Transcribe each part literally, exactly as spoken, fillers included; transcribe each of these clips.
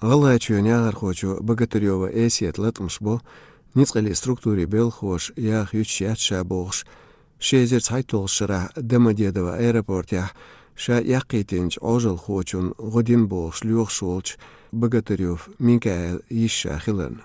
غلاچون یاغر خوچو بگتریو ایسیت لطمش بو نیتقلی استруктури белхош یاغ یوچیات شابوغش شیزر تایتولش را دمدیده و ایرپورت یا شا یقیتینج آجل خوچون غدین بوغش لیوغشولچ بگتریوف میکائیل یشا خیلن.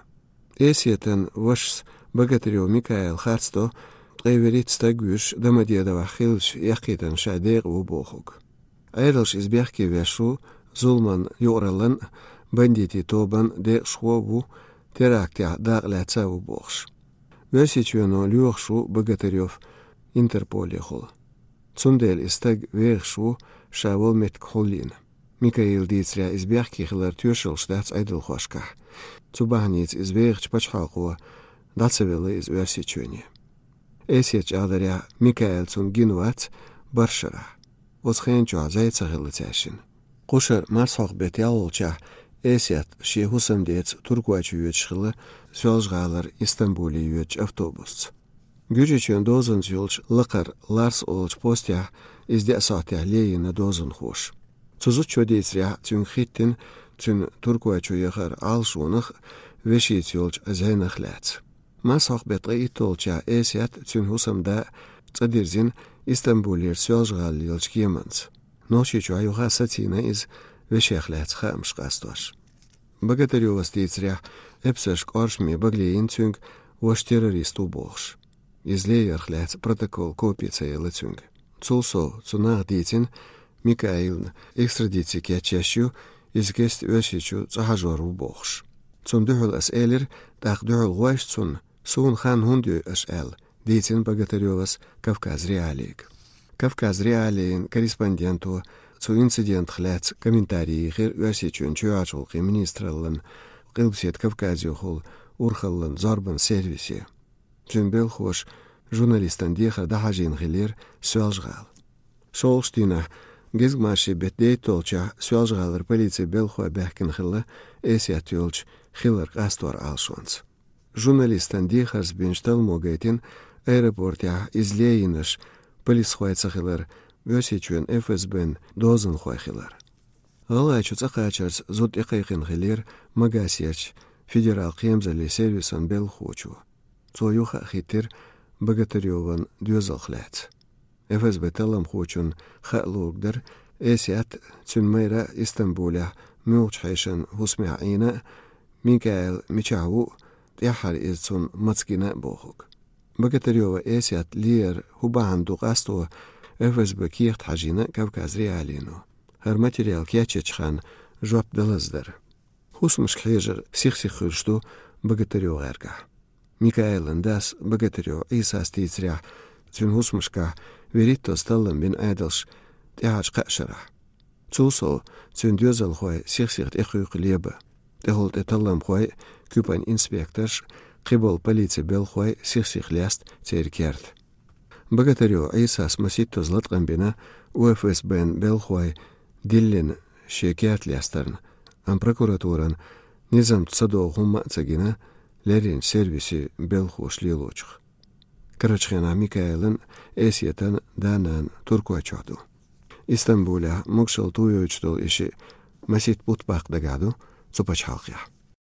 ایسیتن وش بگتریو میکائیل خارستو قیوریت ستگوش دمدیده و خیلش یقیتن شا دیغ و بوغوگ. ایرلش از بیخکی وشو ظلمن یورلن بندیتی توبن دیغ شو بو تراکتیا داغ لاتسا و بوغش. ویسیچونو لیوغشو بگتریوف Интерполе хол. Цундел истаг вегшу шавол меткхолин. Микаил дицря избяхки хилар тюшел штац айдл хошка. Цубахниц из вегч пачхалқуа дацевелы из версичуни. Эсеч адаря Микаил цун гинвац баршара. Осхенчу азайца хилыцяшин. Қушар марсақ бет ялолча эсет ши хусамдец туркуачу ючхилы сёлжғалар Истанбуле юч автобус. Gücüçün dozun yolç lıqır lars olç postya izde saatya leyine dozun hoş. Tuzu çödeysriya tün xittin tün turkuaçu yığır al şunıq veşit yolç azaynaxlat. Masaq betqi itolça esiyat tün husamda tsadirzin İstanbulir sözğal yolç kiyemans. Noşiçu ayuğa satina iz veşexlat xamş qastoş. Bagataryo vastitsriya epsaş qarşmi bagleyin tün вош террористу boğş. Излеерхляц протокол копиция лацюнг. Цулсо цунах дитин Микаилн экстрадиция кячащу изгест өшичу цахажору бохш. Цун духул асэлер дах духул гуаш цун сун хан хундю ашэл дитин богатырёвас Кавказ реалик. Кавказ реалиин корреспонденту цу инцидент хляц комментарии хир өшичун чуачулқи министрлын қилбсет Кавказю хул урхаллын зорбан сервиси. Цюнбел хош журналистан диха дахажин хилер сёлжгал. Шолштина гизгмаши бетдей толча сёлжгалар полиция белхуа бәхкин хилла эсят ёлч хилар қастор алшуанц. Журналистан диха сбенштал могайтин аэропортя излеиныш полис хуайца хилар вёсичуен эф эс бен дозын хуай хилар. Галайчу цахачарц зуд иқайқин хилер магасерч федерал қемзали сервисан белхучу. Цоюха хитер богатырёван дюзалхлят. эф эс бэ талам хочун халугдер эсят цюнмейра Истанбуля мюлчхайшан хусмяина Микаил Мичау тяхар из цун мацкина бохук. Богатырёва эсят лиер хубаанду қасту эф эс бэ киехт хажина Кавказ реалину. Хар материал кячечхан жуап далаздер. Хусмыш хежер сих-сихыршту богатырёгарга. Микаилен дас богатырё Иса стицря цюн хусмышка веритто сталлын бин айдалш тягач қашара. Цулсо цюн дюзал хой сих-сихт эхуйк лебы. Техолт эталлам хой кюпан инспекторш қибол полиция бел хой сих-сих ляст церкерт. Богатырё Иса смаситто златқан бина у эф эс бен бел хой диллин шекерт лястарн. Ан прокуратуран низам цадо хумма цагина Лерин сервиси белхуш лилочх. Карачхена Микаилен эсиетан данан туркуачаду. Истанбуля мукшал туючтол иши масит путбақ дагаду цупачхалқя.